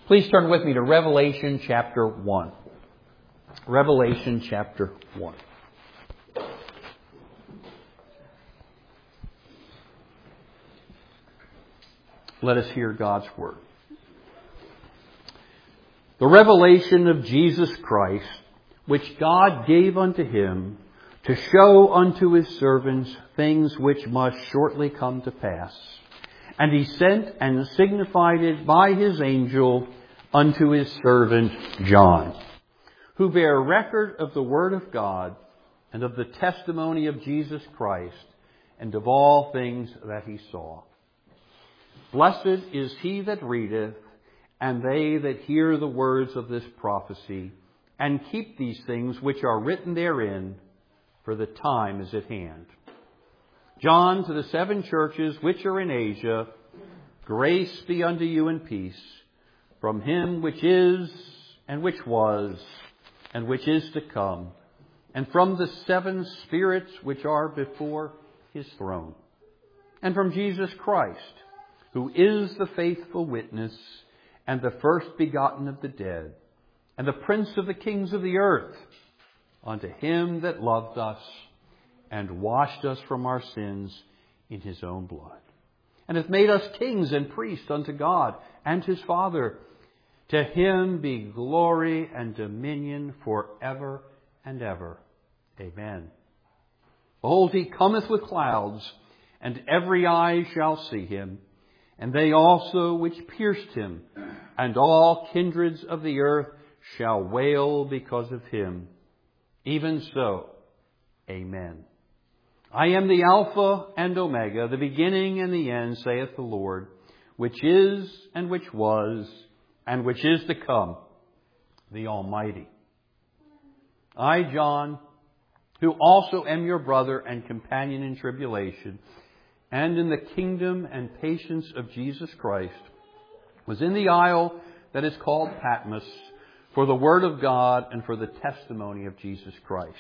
Please turn with me to Revelation chapter 1. Revelation chapter 1. Let us hear God's word. The revelation of Jesus Christ, which God gave unto him to show unto his servants things which must shortly come to pass. And he sent and signified it by his angel unto his servant John, who bare record of the word of God and of the testimony of Jesus Christ and of all things that he saw. Blessed is he that readeth, and they that hear the words of this prophecy, and keep these things which are written therein, for the time is at hand. John, to the 7 churches which are in Asia, grace be unto you and peace, from him which is, and which was, and which is to come, and from the 7 spirits which are before his throne, and from Jesus Christ, who is the faithful witness, and the first begotten of the dead, and the prince of the kings of the earth, unto him that loved us, and washed us from our sins in his own blood, and hath made us kings and priests unto God and his Father. To him be glory and dominion forever and ever. Amen. Behold, he cometh with clouds, and every eye shall see him, and they also which pierced him, and all kindreds of the earth shall wail because of him. Even so, Amen. I am the Alpha and Omega, the beginning and the end, saith the Lord, which is, and which was, and which is to come, the Almighty. I, John, who also am your brother and companion in tribulation, and in the kingdom and patience of Jesus Christ, was in the isle that is called Patmos, for the word of God and for the testimony of Jesus Christ.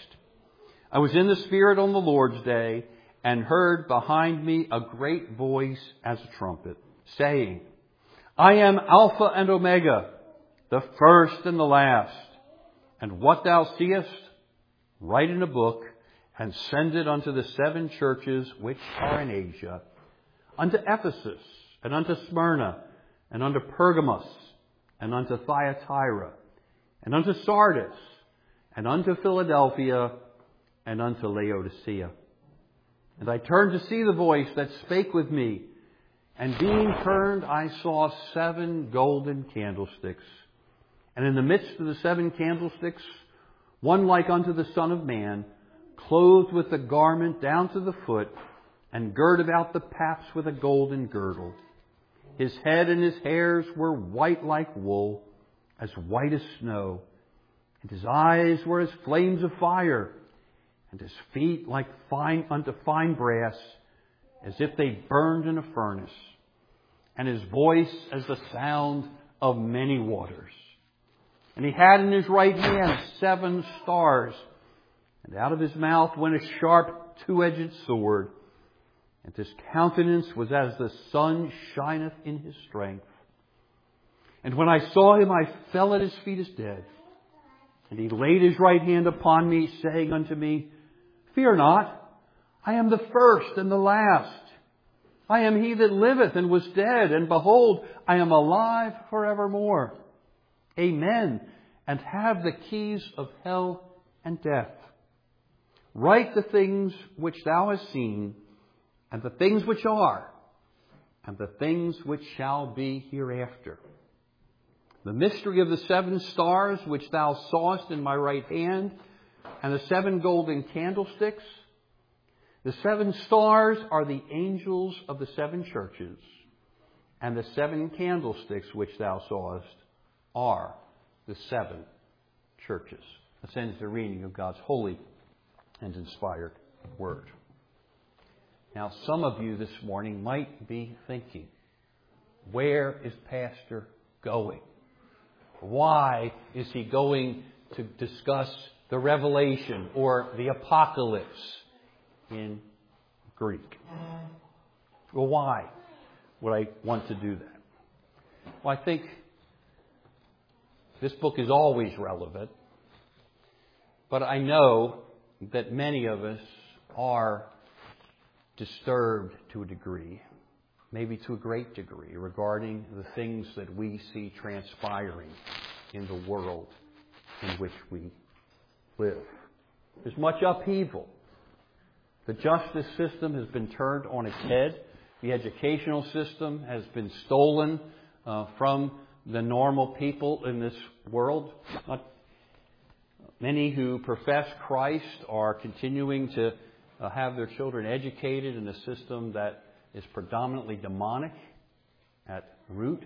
I was in the Spirit on the Lord's day, and heard behind me a great voice as a trumpet, saying, I am Alpha and Omega, the first and the last. And what thou seest, write in a book, and send it unto the 7 churches which are in Asia, unto Ephesus, and unto Smyrna, and unto Pergamos, and unto Thyatira, and unto Sardis, and unto Philadelphia, and unto Laodicea. And I turned to see the voice that spake with me, and being turned, I saw 7 golden candlesticks. And in the midst of the 7 candlesticks, one like unto the Son of Man, clothed with a garment down to the foot, and girt about the paps with a golden girdle. His head and his hairs were white like wool, as white as snow. And his eyes were as flames of fire, and his feet like unto fine brass, as if they burned in a furnace, and his voice as the sound of many waters. And he had in his right hand 7 stars, and out of his mouth went a sharp 2-edged sword, and his countenance was as the sun shineth in his strength. And when I saw him, I fell at his feet as dead. And he laid his right hand upon me, saying unto me, Fear not, I am the first and the last. I am he that liveth and was dead, and behold, I am alive forevermore. Amen. And have the keys of hell and death. Write the things which thou hast seen, and the things which are, and the things which shall be hereafter. The mystery of the 7 stars which thou sawest in my right hand, and the 7 golden candlesticks. The 7 stars are the angels of the 7 churches, and the 7 candlesticks which thou sawest are the 7 churches. This ends the reading of God's holy and inspired word. Now, some of you this morning might be thinking, where is Pastor going? Why is he going to discuss the Revelation or the Apocalypse in Greek? Well, why would I want to do that? Well, I think This book is always relevant. But I know that many of us are disturbed to a degree, maybe to a great degree, regarding the things that we see transpiring in the world in which we live. There's much upheaval. The justice system has been turned on its head. The educational system has been stolen from the normal people in this world. Many who profess Christ are continuing to have their children educated in a system that is predominantly demonic at root.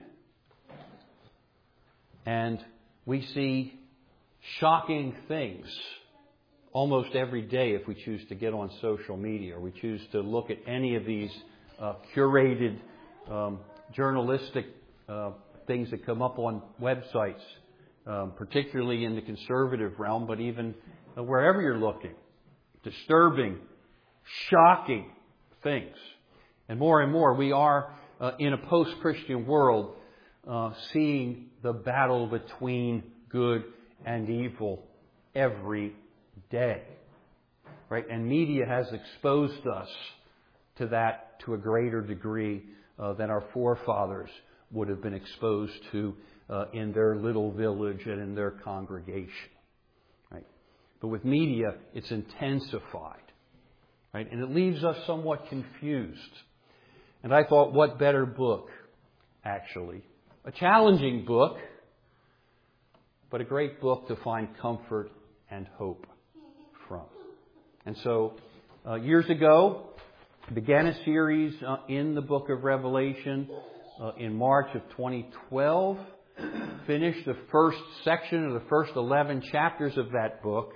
And we see shocking things almost every day if we choose to get on social media or we choose to look at any of these curated journalistic things that come up on websites, particularly in the conservative realm, but even wherever you're looking. Disturbing, shocking things. And more, we are in a post-Christian world seeing the battle between good and evil every day. Right? And media has exposed us to that to a greater degree than our forefathers would have been exposed to in their little village and in their congregation. Right? But with media, it's intensified. Right? And it leaves us somewhat confused. And I thought, what better book, actually? A challenging book, but a great book to find comfort and hope from. And so, years ago, I began a series in the book of Revelation in March of 2012. Finished the first section of the first 11 chapters of that book,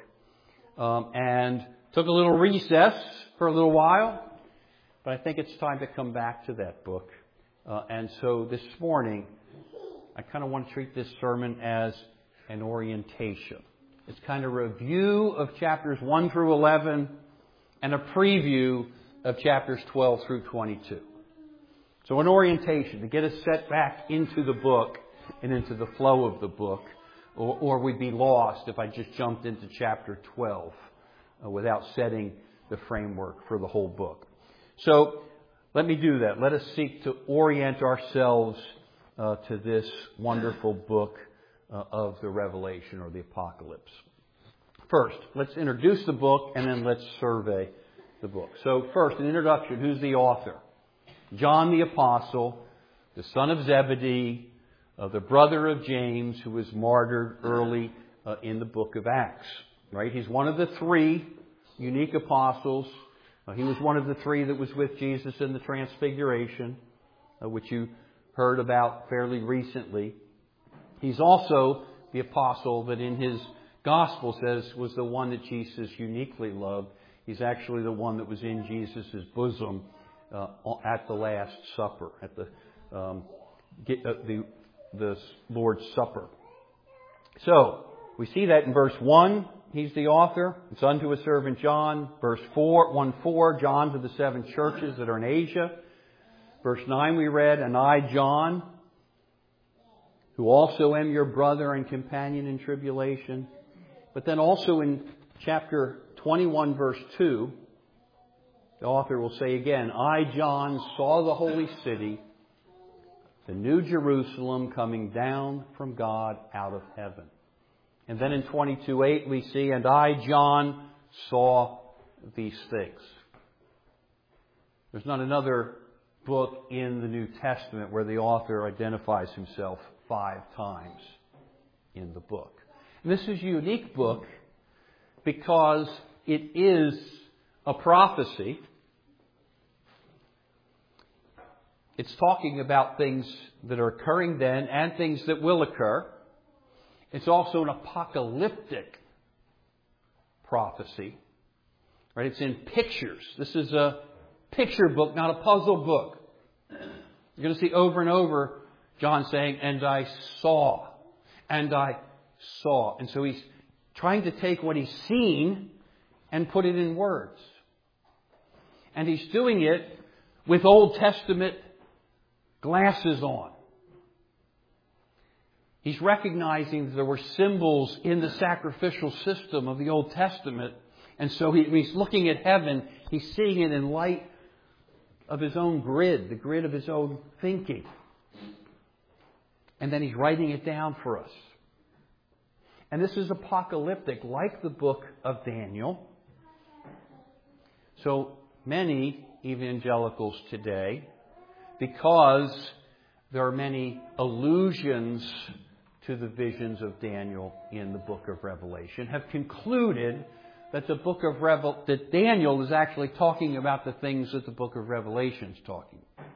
and took a little recess for a little while. But I think it's time to come back to that book. And so this morning, I kind of want to treat this sermon as an orientation. It's kind of a review of chapters 1 through 11 and a preview of chapters 12 through 22. So an orientation to get us set back into the book and into the flow of the book, or we'd be lost if I just jumped into chapter 12 without setting the framework for the whole book. So let me do that. Let us seek to orient ourselves to this wonderful book of the Revelation or the Apocalypse. First, let's introduce the book and then let's survey the book. So first, an introduction. Who's the author? John the Apostle, the son of Zebedee, the brother of James, who was martyred early in the book of Acts. Right? He's one of the three unique apostles. He was one of the three that was with Jesus in the Transfiguration, which you heard about fairly recently. He's also the apostle that in his gospel says was the one that Jesus uniquely loved. He's actually the one that was in Jesus' bosom at the Last Supper, at the Lord's Supper. So, we see that in verse 1, he's the author. It's unto his servant John. Verse 1:4, John to the 7 churches that are in Asia. Verse 9 we read, and I, John, who also am your brother and companion in tribulation. But then also in chapter 21, verse 2, the author will say again, I, John, saw the holy city, the new Jerusalem, coming down from God out of heaven. And then in 22:8 we see, and I, John, saw these things. There's not another book in the New Testament where the author identifies himself 5 times in the book. And this is a unique book because it is a prophecy. It's talking about things that are occurring then and things that will occur. It's also an apocalyptic prophecy. Right? It's in pictures. This is a picture book, not a puzzle book. You're going to see over and over John saying, and I saw. And I saw. And so he's trying to take what he's seen and put it in words. And he's doing it with Old Testament glasses on. He's recognizing that there were symbols in the sacrificial system of the Old Testament. And so when he's looking at heaven, he's seeing it in light of his own grid, the grid of his own thinking. And then he's writing it down for us. And this is apocalyptic, like the book of Daniel. So many evangelicals today, because there are many allusions to the visions of Daniel in the book of Revelation, have concluded that that Daniel is actually talking about the things that the book of Revelation is talking about.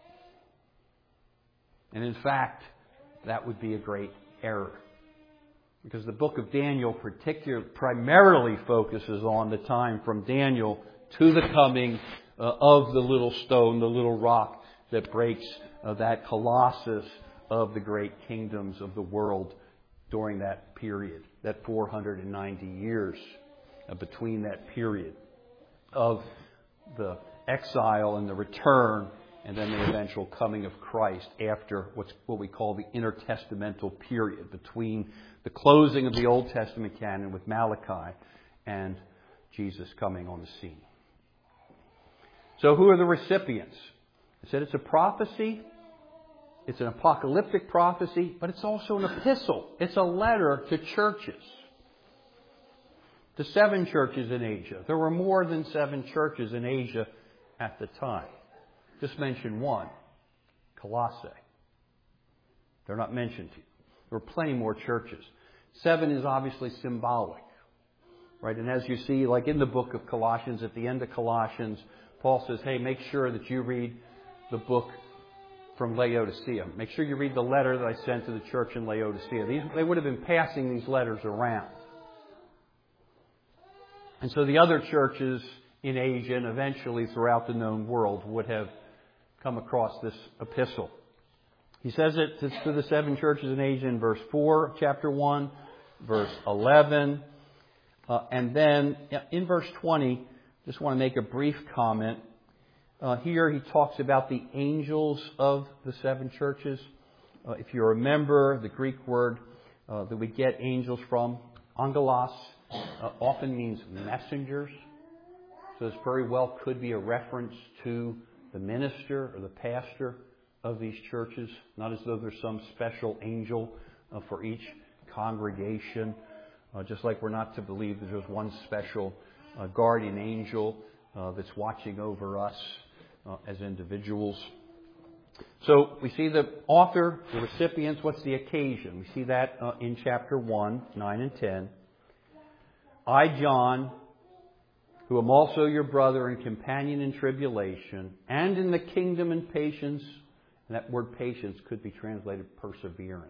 And in fact, that would be a great error. Because the book of Daniel primarily focuses on the time from Daniel to the coming of the little stone, the little rock that breaks that colossus of the great kingdoms of the world during that period, that 490 years between that period of the exile and the return and then the eventual coming of Christ after what we call the intertestamental period between the closing of the Old Testament canon with Malachi and Jesus coming on the scene. So who are the recipients? I said it's a prophecy. It's an apocalyptic prophecy, but it's also an epistle. It's a letter to churches. To 7 churches in Asia. There were more than 7 churches in Asia at the time. Just mention one. Colossae. They're not mentioned here. There were plenty more churches. 7 is obviously symbolic. Right? And as you see, like in the book of Colossians, at the end of Colossians, Paul says, hey, make sure that you read the book from Laodicea. Make sure you read the letter that I sent to the church in Laodicea. They would have been passing these letters around. And so the other churches in Asia and eventually throughout the known world would have come across this epistle. He says it to the 7 churches in Asia in verse 4 of chapter 1, verse 11. And then in verse 20, just want to make a brief comment. Here he talks about the angels of the 7 churches. If you remember, the Greek word that we get angels from, angelos, often means messengers. So this very well could be a reference to the minister or the pastor of these churches. Not as though there's some special angel for each congregation. Just like we're not to believe that there's one special guardian angel that's watching over us as individuals. So we see the author, the recipients, what's the occasion? We see that in chapter 1, 9 and 10. I, John, who am also your brother and companion in tribulation and in the kingdom and patience, and that word patience could be translated perseverance.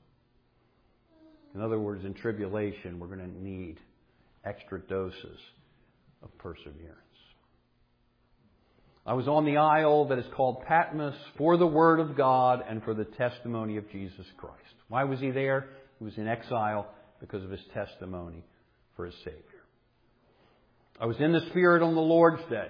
In other words, in tribulation, we're going to need extra doses of perseverance. I was on the isle that is called Patmos for the word of God and for the testimony of Jesus Christ. Why was he there? He was in exile because of his testimony for his Savior. I was in the Spirit on the Lord's Day.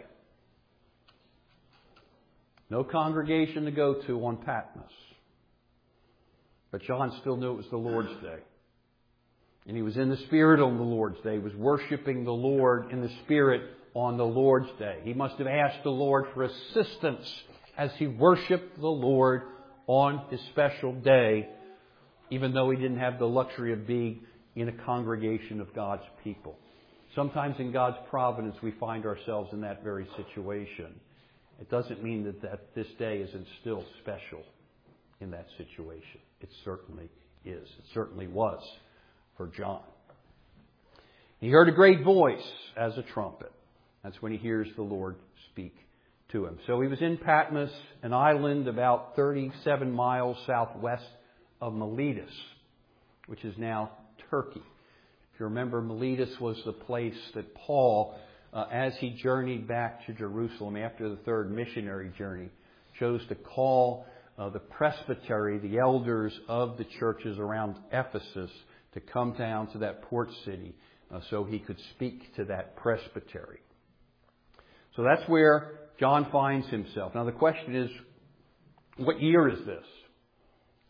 No congregation to go to on Patmos. But John still knew it was the Lord's Day. And he was in the Spirit on the Lord's Day. He was worshiping the Lord in the Spirit on the Lord's Day. He must have asked the Lord for assistance as he worshiped the Lord on his special day, even though he didn't have the luxury of being in a congregation of God's people. Sometimes in God's providence we find ourselves in that very situation. It doesn't mean that this day isn't still special in that situation. It certainly is. It certainly was for John. He heard a great voice as a trumpet. That's when he hears the Lord speak to him. So he was in Patmos, an island about 37 miles southwest of Miletus, which is now Turkey. If you remember, Miletus was the place that Paul, as he journeyed back to Jerusalem after the third missionary journey, chose to call the presbytery, the elders of the churches around Ephesus, to come down to that port city so he could speak to that presbytery. So that's where John finds himself. Now the question is, what year is this?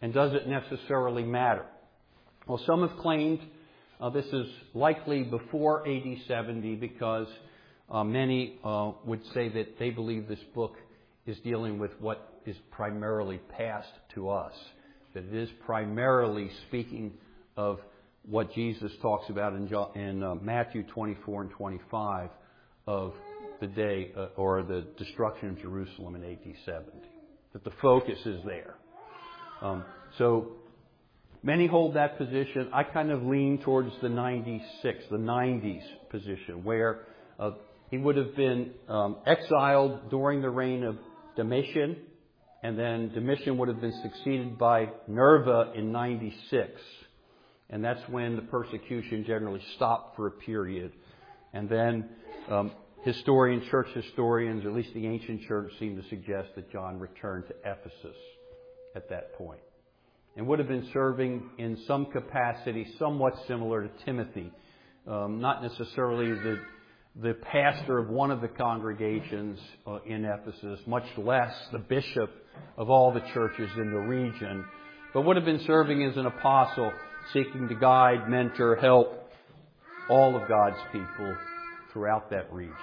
And does it necessarily matter? Well, some have claimed this is likely before AD 70 because many would say that they believe this book is dealing with what is primarily passed to us. That it is primarily speaking of what Jesus talks about in Matthew 24 and 25 of the day or the destruction of Jerusalem in AD 70. That the focus is there. So many hold that position. I kind of lean towards the 90s position, where he would have been exiled during the reign of Domitian, and then Domitian would have been succeeded by Nerva in 96. And that's when the persecution generally stopped for a period. And then church historians, or at least the ancient church, seem to suggest that John returned to Ephesus at that point. And would have been serving in some capacity somewhat similar to Timothy. Not necessarily the pastor of one of the congregations in Ephesus, much less the bishop of all the churches in the region, but would have been serving as an apostle, seeking to guide, mentor, help all of God's people throughout that region.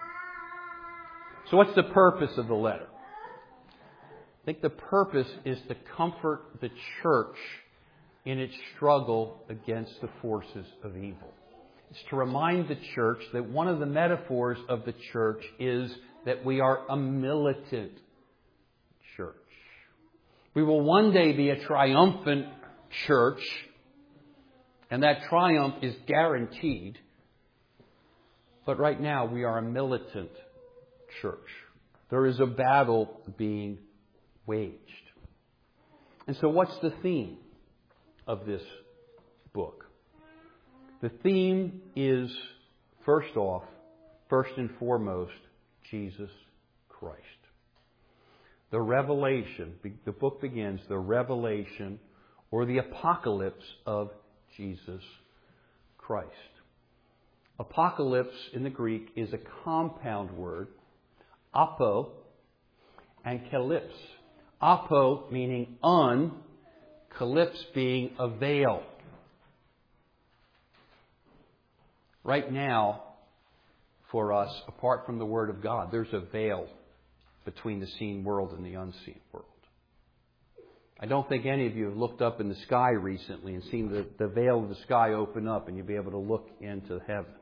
So what's the purpose of the letter? I think the purpose is to comfort the church in its struggle against the forces of evil. It's to remind the church that one of the metaphors of the church is that we are a militant church. We will one day be a triumphant church, and that triumph is guaranteed. But right now we are a militant church. There is a battle being waged. And so what's the theme of this book? The theme is, first and foremost, Jesus Christ. The revelation, the book begins, the revelation or the apocalypse of Jesus Christ. Apocalypse in the Greek is a compound word, apo and kalyps. Apo meaning kalyps being a veil. Right now, for us, apart from the Word of God, there's a veil between the seen world and the unseen world. I don't think any of you have looked up in the sky recently and seen the veil of the sky open up and you'll be able to look into heaven.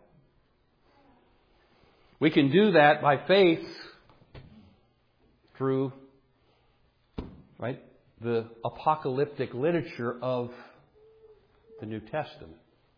We can do that by faith through the apocalyptic literature of the New Testament.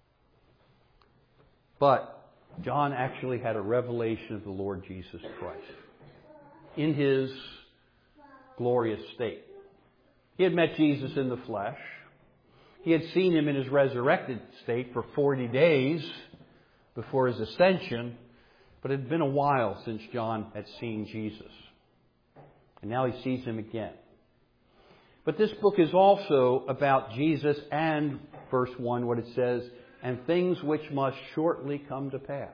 But John actually had a revelation of the Lord Jesus Christ in His glorious state. He had met Jesus in the flesh. He had seen Him in His resurrected state for 40 days before His ascension, but it had been a while since John had seen Jesus. And now he sees Him again. But this book is also about Jesus and, verse 1, what it says, and things which must shortly come to pass.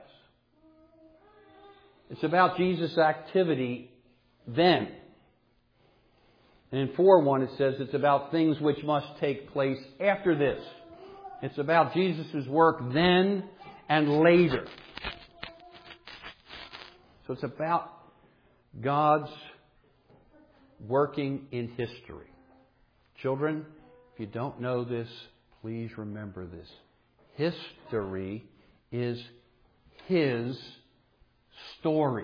It's about Jesus' activity then. And in 4:1 it says it's about things which must take place after this. It's about Jesus' work then and later. So it's about God's working in history. Children, if you don't know this, please remember this. History is His story.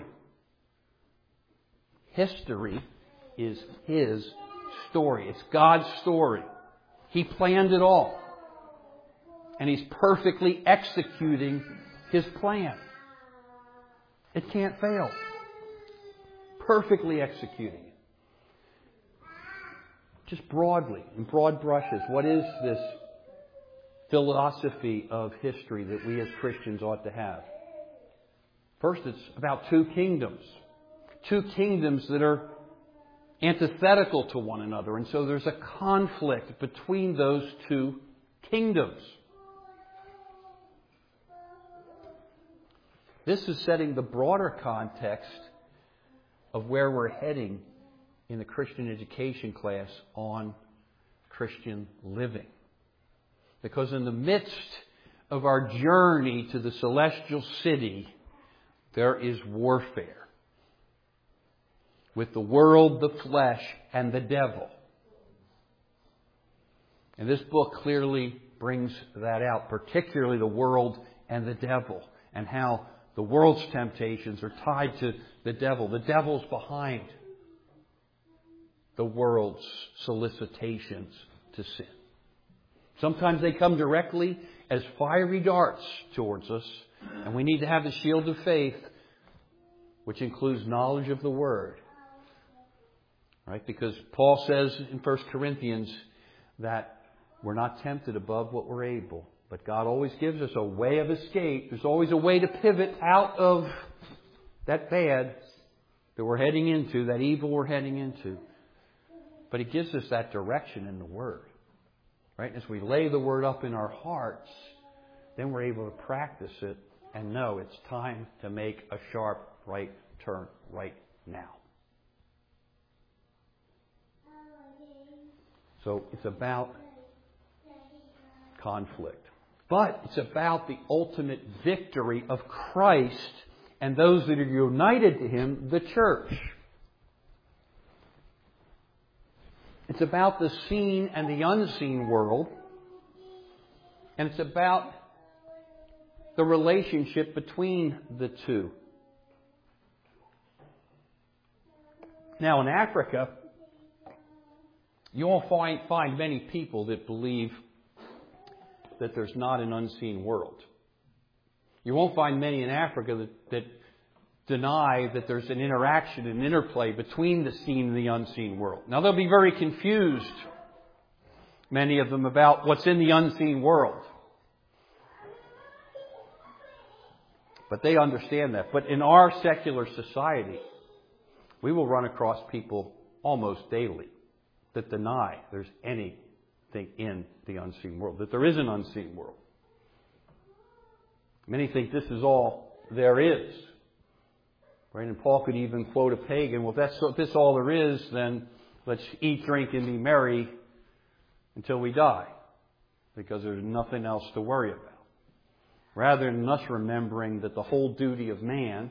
History is His story. It's God's story. He planned it all. And He's perfectly executing His plan. It can't fail. Perfectly executing it. Just broadly, in broad brushes, what is this philosophy of history that we as Christians ought to have? First, it's about two kingdoms. Two kingdoms that are antithetical to one another. And so there's a conflict between those two kingdoms. This is setting the broader context of where we're heading in the Christian education class on Christian living. Because in the midst of our journey to the celestial city, there is warfare with the world, the flesh, and the devil. And this book clearly brings that out, particularly the world and the devil, and how the world's temptations are tied to the devil. The devil's behind the world's solicitations to sin. Sometimes they come directly as fiery darts towards us, and we need to have the shield of faith, which includes knowledge of the Word. Right? Because Paul says in 1 Corinthians that we're not tempted above what we're able. But God always gives us a way of escape. There's always a way to pivot out of that bad that we're heading into, that evil we're heading into. But He gives us that direction in the Word. Right? As we lay the Word up in our hearts, then we're able to practice it and know it's time to make a sharp right turn right now. So it's about conflict. But it's about the ultimate victory of Christ and those that are united to Him, the church. It's about the seen and the unseen world. And it's about the relationship between the two. Now in Africa, you won't find many people that believe that there's not an unseen world. You won't find many in Africa that deny that there's an interaction, an interplay between the seen and the unseen world. Now they'll be very confused, many of them, about what's in the unseen world. But they understand that. But in our secular society, we will run across people almost daily that deny there's anything in the unseen world, that there is an unseen world. Many think this is all there is. Right? And Paul could even quote a pagan, well, if this all there is, then let's eat, drink, and be merry until we die, because there's nothing else to worry about. Rather than us remembering that the whole duty of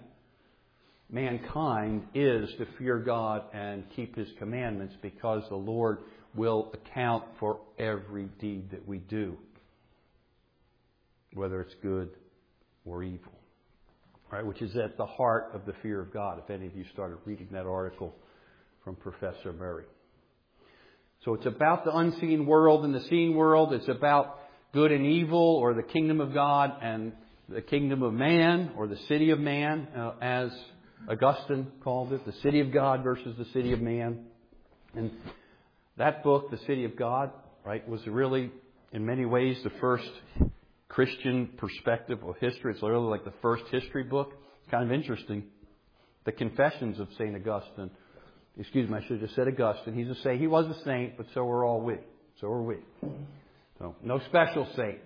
mankind is to fear God and keep His commandments, because the Lord will account for every deed that we do, whether it's good or evil. Right? Which is at the heart of the fear of God, if any of you started reading that article from Professor Murray. So it's about the unseen world and the seen world. It's about good and evil, or the kingdom of God and the kingdom of man, or the city of man, as Augustine called it, the city of God versus the city of man. And that book, The City of God, right, was really, in many ways, the first Christian perspective of history. It's literally like the first history book. It's kind of interesting. The Confessions of St. Augustine. Excuse me, I should have just said Augustine. He was a saint, but so are all we. So are we. So, no special saint.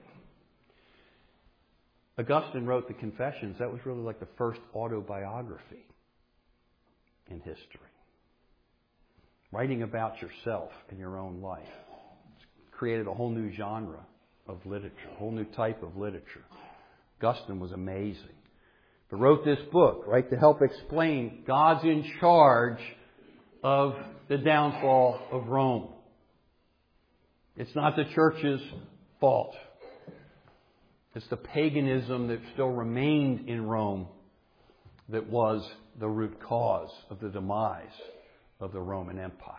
Augustine wrote the Confessions. That was really like the first autobiography in history. Writing about yourself and your own life. It's created a whole new genre of literature, a whole new type of literature. Augustine was amazing. But wrote this book, right, to help explain God's in charge of the downfall of Rome. It's not the church's fault. It's the paganism that still remained in Rome that was the root cause of the demise of the Roman Empire.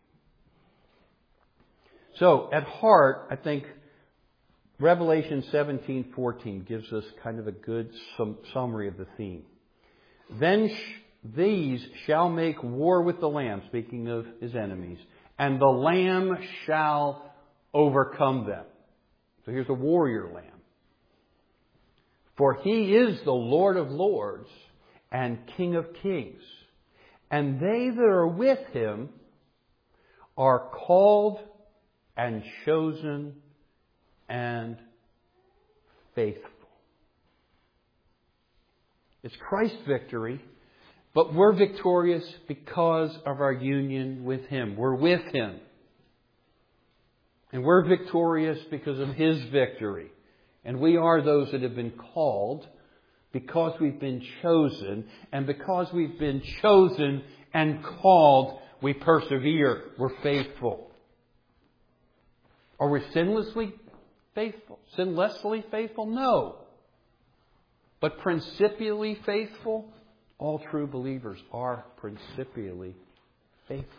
So, at heart, I think Revelation 17:14 gives us kind of a good summary of the theme. Then these shall make war with the Lamb, speaking of His enemies, and the Lamb shall overcome them. So here's a warrior Lamb. For He is the Lord of lords and King of kings. And they that are with Him are called and chosen and faithful. It's Christ's victory, but we're victorious because of our union with Him. We're with Him. And we're victorious because of His victory. And we are those that have been called because we've been chosen. And because we've been chosen and called, we persevere. We're faithful. Are we sinlessly faithful? Sinlessly faithful? No. But principially faithful? All true believers are principially faithful.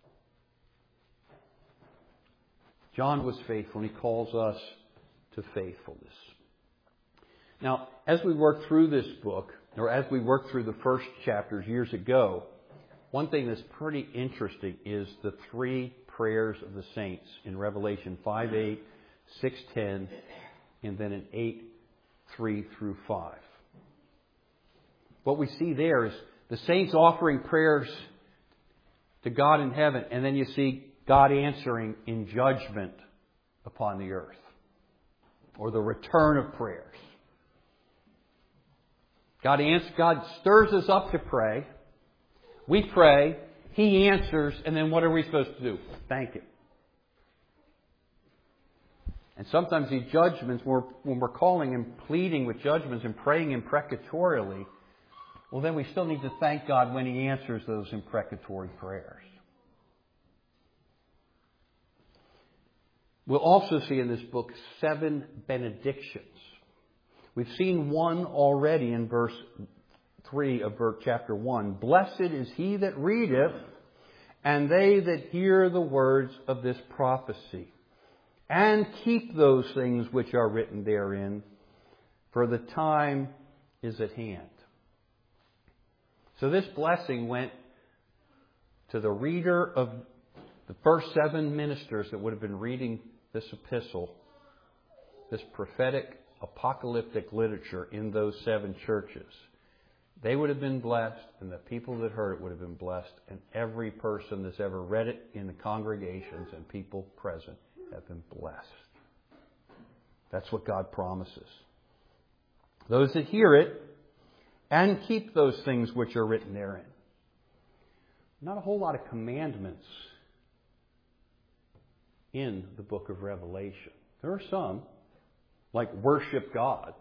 John was faithful, and he calls us to faithfulness. Now, as we work through this book, or as we worked through the first chapters years ago, one thing that's pretty interesting is the three prayers of the saints in Revelation 5:8, 6:10, and then in 8:3 through 5. What we see there is the saints offering prayers to God in heaven, and then you see God answering in judgment upon the earth, or the return of prayers. God stirs us up to pray. We pray, He answers, and then what are we supposed to do? Thank Him. And sometimes these judgments, when we're calling and pleading with judgments and praying imprecatorially, well, then we still need to thank God when He answers those imprecatory prayers. We'll also see in this book 7 benedictions. We've seen one already in verse 3 of chapter 1. Blessed is he that readeth, and they that hear the words of this prophecy, and keep those things which are written therein, for the time is at hand. So this blessing went to the reader of the first 7 ministers that would have been reading this epistle, this prophetic, apocalyptic literature in those 7 churches. They would have been blessed, and the people that heard it would have been blessed, and every person that's ever read it in the congregations and people present have been blessed. That's what God promises. Those that hear it and keep those things which are written therein. Not a whole lot of commandments in the book of Revelation. There are some, like worship God,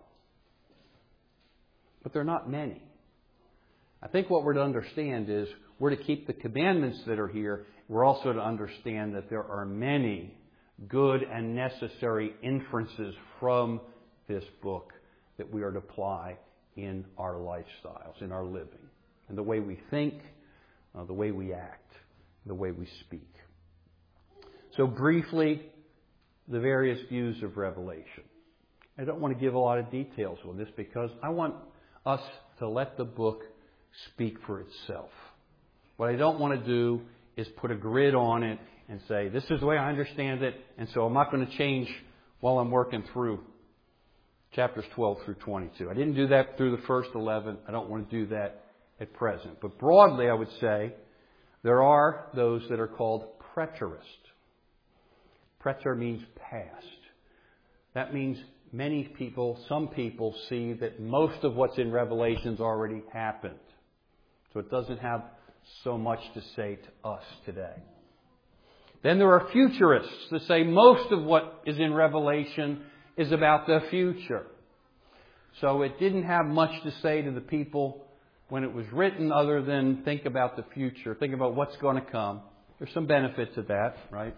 but there are not many. I think what we're to understand is we're to keep the commandments that are here. We're also to understand that there are many good and necessary inferences from this book that we are to apply in our lifestyles, in our living, in the way we think, the way we act, the way we speak. So briefly, the various views of Revelation. I don't want to give a lot of details on this because I want us to let the book speak for itself. What I don't want to do is put a grid on it and say, this is the way I understand it, and so I'm not going to change while I'm working through chapters 12 through 22. I didn't do that through the first 11. I don't want to do that at present. But broadly, I would say there are those that are called preterists. Preter means past. That means some people see that most of what's in Revelation's already happened. So it doesn't have so much to say to us today. Then there are futurists that say most of what is in Revelation is about the future. So it didn't have much to say to the people when it was written other than think about the future, think about what's going to come. There's some benefit to that, right?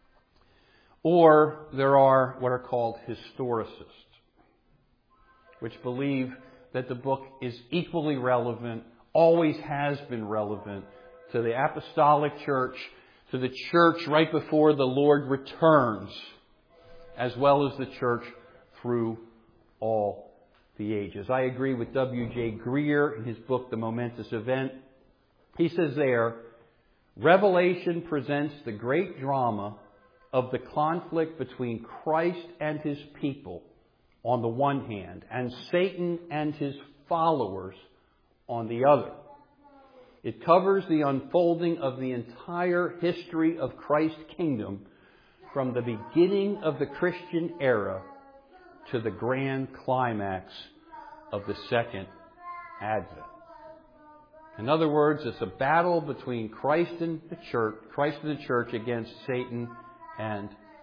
Or there are what are called historicists, which believe that the book is equally relevant, always has been relevant to the apostolic church, to the church right before the Lord returns, as well as the church through all the ages. I agree with W.J. Greer in his book, The Momentous Event. He says there, Revelation presents the great drama of the conflict between Christ and His people on the one hand, and Satan and his followers on the other. It covers the unfolding of the entire history of Christ's kingdom from the beginning of the Christian era to the grand climax of the Second Advent. In other words, it's a battle between Christ and the church against Satan and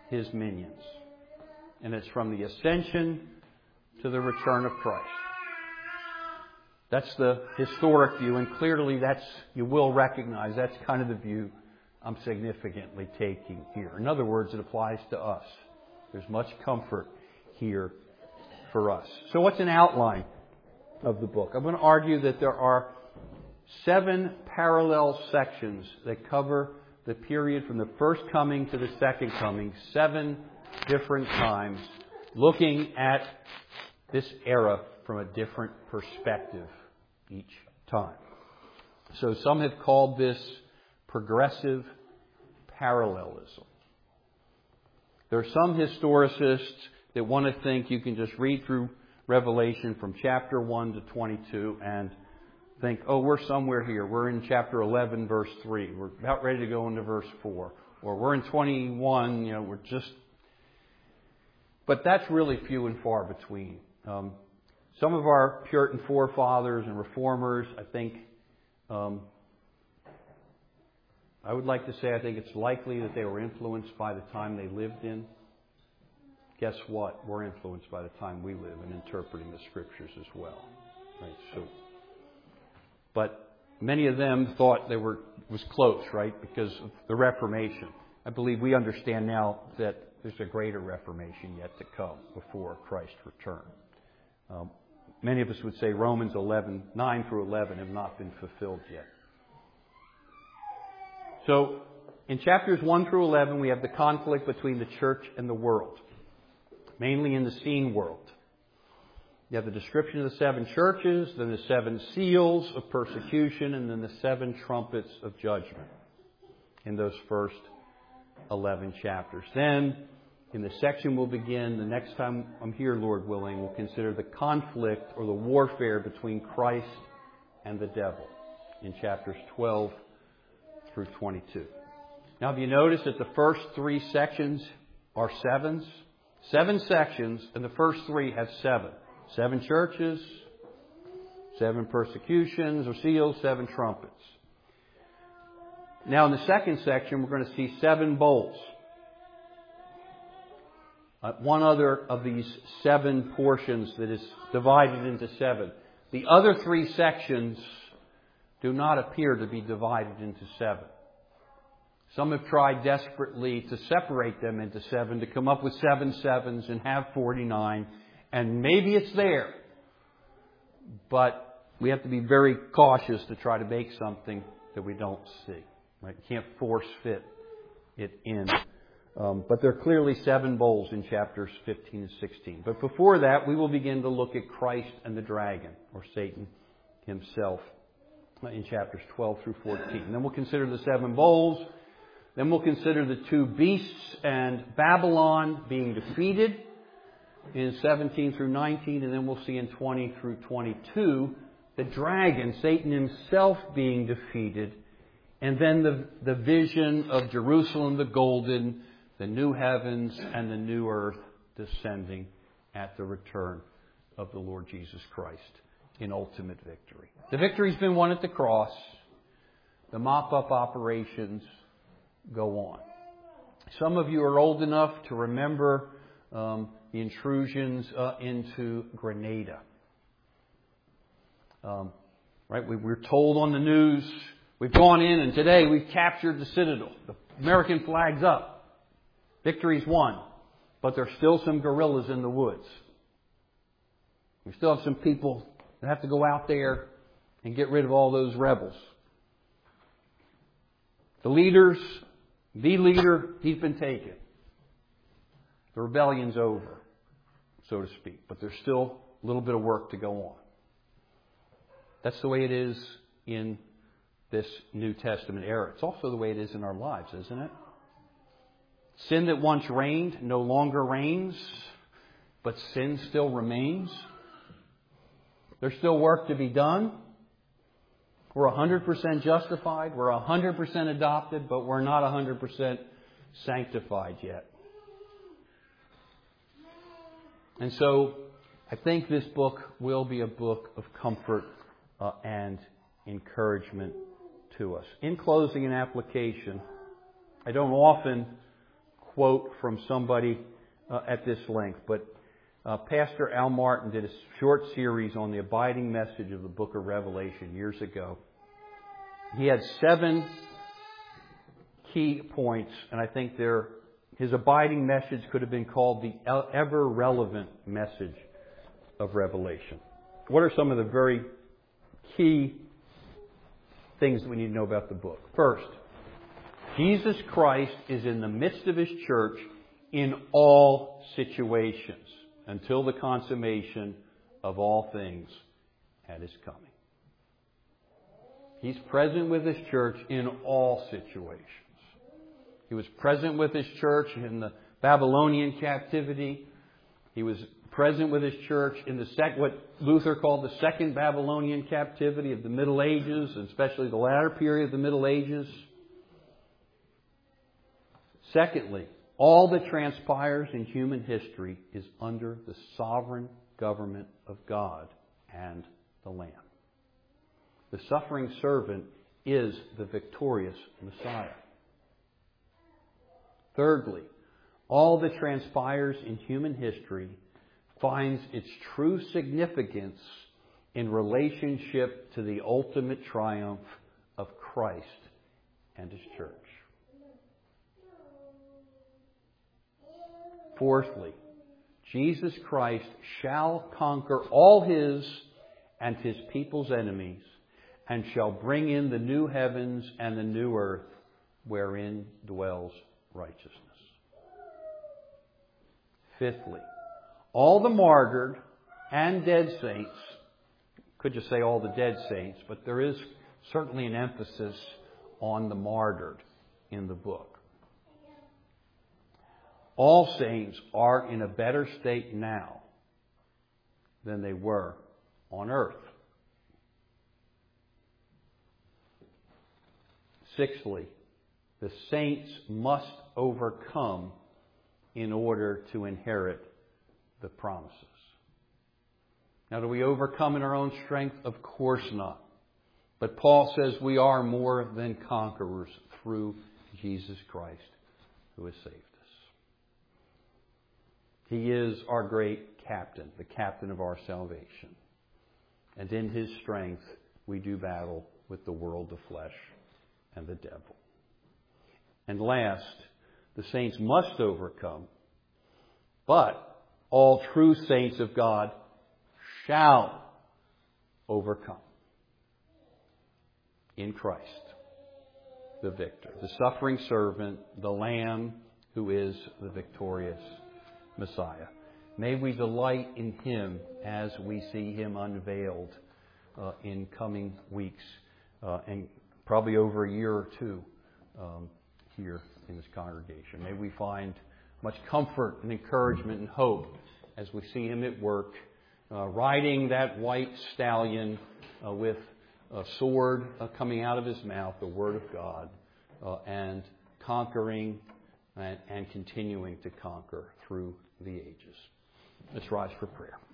His minions. And it's from the ascension to the return of Christ. That's the historic view, and clearly you will recognize that's kind of the view I'm significantly taking here. In other words, it applies to us. There's much comfort here for us. So what's an outline of the book? I'm going to argue that there are 7 parallel sections that cover the period from the first coming to the second coming, 7 different times, looking at this era from a different perspective each time. So some have called this progressive parallelism. There are some historicists that want to think you can just read through Revelation from chapter 1 to 22 and think, oh, we're somewhere here. We're in chapter 11, verse 3. We're about ready to go into verse 4. Or we're in 21, we're just... But that's really few and far between. Some of our Puritan forefathers and reformers, I think, I would like to say I think it's likely that they were influenced by the time they lived in. Guess what? We're influenced by the time we live in interpreting the Scriptures as well. Right? But many of them thought was close, right, because of the Reformation. I believe we understand now that there's a greater Reformation yet to come before Christ's return. Many of us would say Romans 9 through 11 have not been fulfilled yet. So, in chapters 1 through 11, we have the conflict between the church and the world, mainly in the seen world. You have the description of the 7 churches, then the 7 seals of persecution, and then the 7 trumpets of judgment in those first 11 chapters. Then, in the section we'll begin, the next time I'm here, Lord willing, we'll consider the conflict or the warfare between Christ and the devil in chapters 12 through 22. Now, have you noticed that the first 3 sections are 7s? 7 sections, and the first 3 have 7. 7 churches, 7 persecutions or seals, 7 trumpets. Now, in the second section, we're going to see 7 bowls. One other of these 7 portions that is divided into 7. The other 3 sections do not appear to be divided into 7. Some have tried desperately to separate them into 7, to come up with 7 sevens and have 49. And maybe it's there. But we have to be very cautious to try to make something that we don't see. Right? You can't force fit it in. But there are clearly 7 bowls in chapters 15 and 16. But before that, we will begin to look at Christ and the dragon, or Satan himself, in chapters 12 through 14. And then we'll consider the 7 bowls. Then we'll consider the 2 beasts and Babylon being defeated in 17 through 19. And then we'll see in 20 through 22 the dragon, Satan himself, being defeated. And then the vision of Jerusalem the golden, the new heavens and the new earth descending at the return of the Lord Jesus Christ in ultimate victory. The victory's been won at the cross. The mop-up operations go on. Some of you are old enough to remember the intrusions into Grenada. Right? We were told on the news, we've gone in and today we've captured the citadel. The American flag's up. Victory's won. But there's still some guerrillas in the woods. We still have some people that have to go out there and get rid of all those rebels. The leader, he's been taken. The rebellion's over, so to speak. But there's still a little bit of work to go on. That's the way it is in this New Testament era. It's also the way it is in our lives, isn't it? Sin that once reigned no longer reigns, but sin still remains. There's still work to be done. We're 100% justified. We're 100% adopted, but we're not 100% sanctified yet. And so I think this book will be a book of comfort and encouragement to us. In closing and application, I don't often quote from somebody at this length, but Pastor Al Martin did a short series on the abiding message of the book of Revelation years ago. He had 7 key points, and I think his abiding message could have been called the ever-relevant message of Revelation. What are some of the very key things that we need to know about the book? First, Jesus Christ is in the midst of His church in all situations until the consummation of all things at His coming. He's present with His church in all situations. He was present with His church in the Babylonian captivity. He was present with His church in what Luther called the second Babylonian captivity of the Middle Ages, and especially the latter period of the Middle Ages. Secondly, all that transpires in human history is under the sovereign government of God and the Lamb. The suffering servant is the victorious Messiah. Thirdly, all that transpires in human history finds its true significance in relationship to the ultimate triumph of Christ and His church. Fourthly, Jesus Christ shall conquer all His and His people's enemies, and shall bring in the new heavens and the new earth wherein dwells righteousness. Fifthly, all the martyred and dead saints, could just say all the dead saints, but there is certainly an emphasis on the martyred in the book. All saints are in a better state now than they were on earth. Sixthly, the saints must overcome in order to inherit the promises. Now, do we overcome in our own strength? Of course not. But Paul says we are more than conquerors through Jesus Christ who has saved us. He is our great captain, the captain of our salvation. And in His strength, we do battle with the world, the flesh, and the devil. And last, the saints must overcome, but all true saints of God shall overcome in Christ, the victor, the suffering servant, the Lamb who is the victorious Messiah. May we delight in Him as we see Him unveiled in coming weeks and probably over a year or two here in this congregation. May we find much comfort and encouragement and hope as we see Him at work, riding that white stallion with a sword coming out of His mouth, the Word of God, and conquering and continuing to conquer through the ages. Let's rise for prayer.